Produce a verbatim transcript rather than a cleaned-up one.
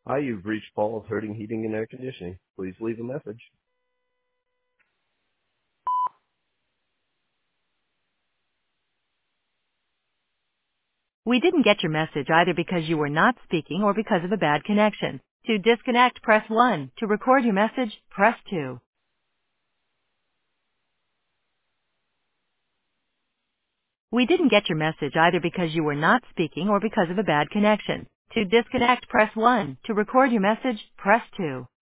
Hi, you've reached Paul's Hurting Heating and Air Conditioning. Please leave a message. We didn't get your message either because you were not speaking or because of a bad connection. To disconnect, press one. To record your message, press two. We didn't get your message either because you were not speaking or because of a bad connection. To disconnect, press one. To record your message, press two.